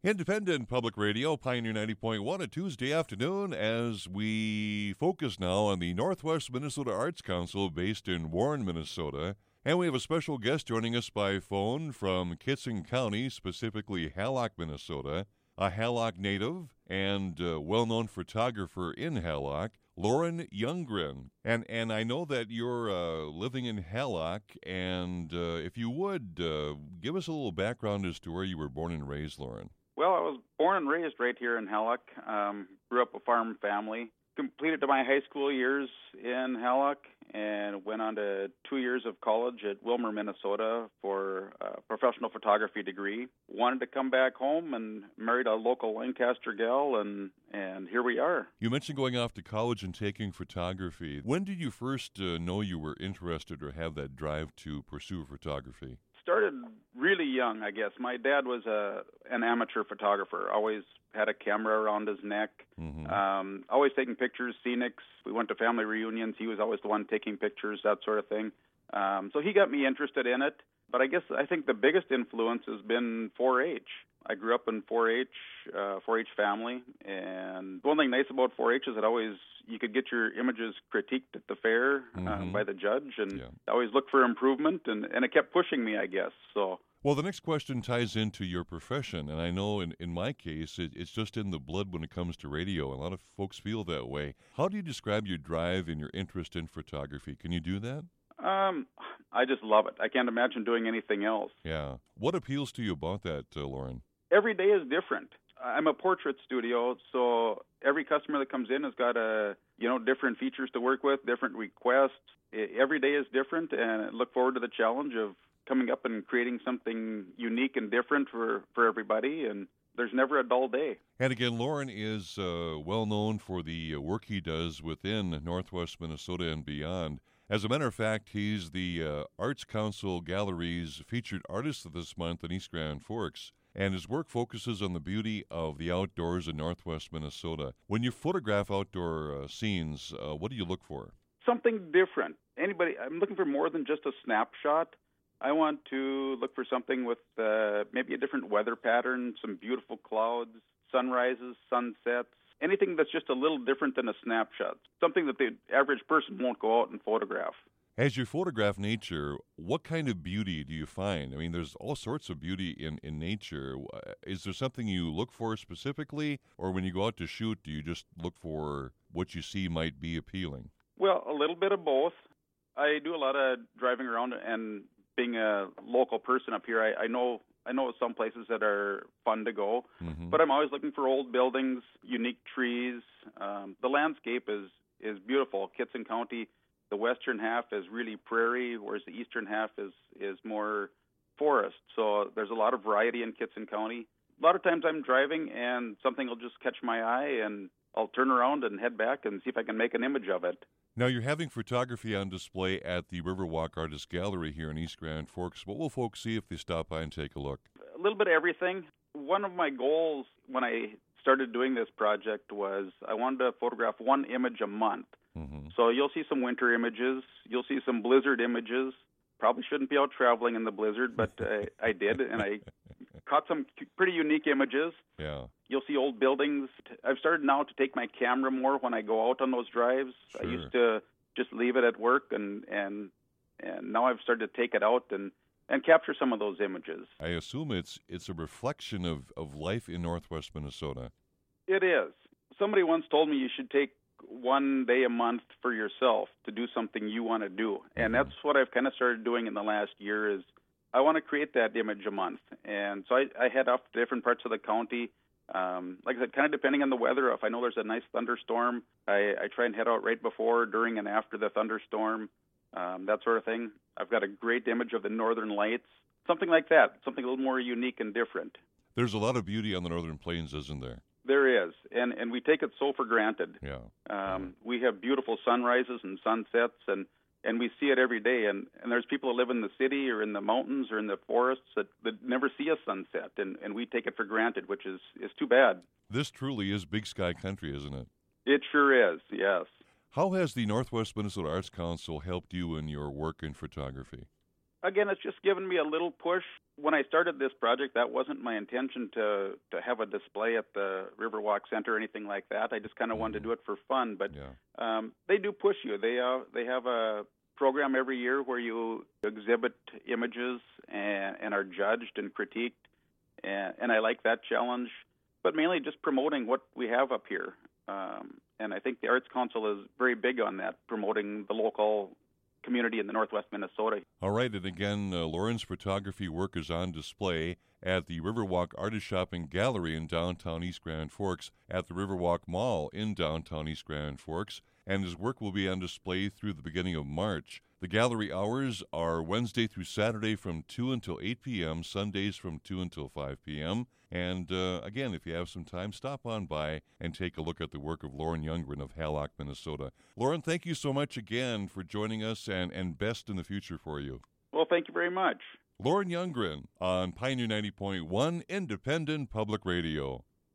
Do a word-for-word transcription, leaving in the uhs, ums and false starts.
Independent Public Radio, Pioneer ninety point one, a Tuesday afternoon as we focus now on the Northwest Minnesota Arts Council based in Warren, Minnesota. And we have a special guest joining us by phone from Kittson County, specifically Hallock, Minnesota, a Hallock native and uh, well-known photographer in Hallock, Lauren Younggren. And and I know that you're uh, living in Hallock, and uh, if you would, uh, give us a little background as to where you were born and raised, Lauren. Well, I was born and raised right here in Hallock. Um, grew up a farm family. Completed my high school years in Hallock and went on to two years of college at Willmar, Minnesota for a professional photography degree. Wanted to come back home and married a local Lancaster gal, and, and here we are. You mentioned going off to college and taking photography. When did you first uh, know you were interested or have that drive to pursue photography? Started really young, I guess. My dad was a an amateur photographer, always had a camera around his neck, mm-hmm. um, always taking pictures, scenics. We went to family reunions. He was always the one taking pictures, that sort of thing. Um, so he got me interested in it. But I guess I think the biggest influence has been four H. I grew up in four H, uh, four H family, and one thing nice about four H is that always you could get your images critiqued at the fair mm-hmm. uh, by the judge, and yeah. always look for improvement, and, and it kept pushing me, I guess. So. Well, the next question ties into your profession, and I know in, in my case, it, it's just in the blood when it comes to radio. A lot of folks feel that way. How do you describe your drive and your interest in photography? Can you do that? Um, I just love it. I can't imagine doing anything else. Yeah. What appeals to you about that, uh, Lauren? Every day is different. I'm a portrait studio, so every customer that comes in has got a, you know, different features to work with, different requests. Every day is different, and I look forward to the challenge of coming up and creating something unique and different for, for everybody, and there's never a dull day. And again, Lauren is uh, well known for the work he does within Northwest Minnesota and beyond. As a matter of fact, he's the uh, Arts Council Gallery's featured artist of this month in East Grand Forks, and his work focuses on the beauty of the outdoors in Northwest Minnesota. When you photograph outdoor uh, scenes, uh, what do you look for? Something different. Anybody, I'm looking for more than just a snapshot. I want to look for something with uh, maybe a different weather pattern, some beautiful clouds, sunrises, sunsets, anything that's just a little different than a snapshot, something that the average person won't go out and photograph. As you photograph nature, what kind of beauty do you find? I mean, there's all sorts of beauty in, in nature. Is there something you look for specifically, or when you go out to shoot, do you just look for what you see might be appealing? Well, a little bit of both. I do a lot of driving around, and being a local person up here, I, I know I know some places that are fun to go, mm-hmm. but I'm always looking for old buildings, unique trees. Um, the landscape is, is beautiful. Kittson County, the western half is really prairie, whereas the eastern half is, is more forest. So there's a lot of variety in Kittson County. A lot of times I'm driving and something will just catch my eye, and I'll turn around and head back and see if I can make an image of it. Now, you're having photography on display at the Riverwalk Artist Gallery here in East Grand Forks. What will folks see if they stop by and take a look? A little bit of everything. One of my goals when I started doing this project was I wanted to photograph one image a month. Mm-hmm. So you'll see some winter images. You'll see some blizzard images. Probably shouldn't be out traveling in the blizzard, but I, I did, and I caught some pretty unique images. Yeah. You'll see old buildings. I've started now to take my camera more when I go out on those drives. Sure. I used to just leave it at work, and and and now I've started to take it out and, and capture some of those images. I assume it's it's a reflection of, of life in Northwest Minnesota. It is. Somebody once told me you should take one day a month for yourself to do something you want to do. And mm-hmm. that's what I've kind of started doing in the last year is I want to create that image a month. And so I, I head off to different parts of the county. Um, like I said, kind of depending on the weather. If I know there's a nice thunderstorm, I, I try and head out right before, during, and after the thunderstorm, um, that sort of thing. I've got a great image of the northern lights, something like that, something a little more unique and different. There's a lot of beauty on the Northern Plains, isn't there? There is, and, and we take it so for granted. Yeah. Um, we have beautiful sunrises and sunsets, and, and we see it every day. And, and there's people that live in the city or in the mountains or in the forests that, that never see a sunset, and, and we take it for granted, which is, is too bad. This truly is big sky country, isn't it? It sure is, yes. How has the Northwest Minnesota Arts Council helped you in your work in photography? Again, it's just given me a little push. When I started this project, that wasn't my intention to to have a display at the Riverwalk Center or anything like that. I just kind of mm-hmm. wanted to do it for fun. But yeah. um, they do push you. They uh, they have a program every year where you exhibit images and, and are judged and critiqued, and, and I like that challenge. But mainly just promoting what we have up here. Um, and I think the Arts Council is very big on that, promoting the local community in the Northwest Minnesota. All right, and again, uh, Lauren's photography work is on display at the Riverwalk Artist Shop and Gallery in downtown East Grand Forks, at the Riverwalk Mall in downtown East Grand Forks, and his work will be on display through the beginning of March. The gallery hours are Wednesday through Saturday from two until eight p.m., Sundays from two until five p.m., and uh, again, if you have some time, stop on by and take a look at the work of Lauren Youngren of Hallock, Minnesota. Lauren, thank you so much again for joining us, and, and best in the future for you. Well, thank you very much. Lauren Youngren on Pioneer ninety point one Independent Public Radio.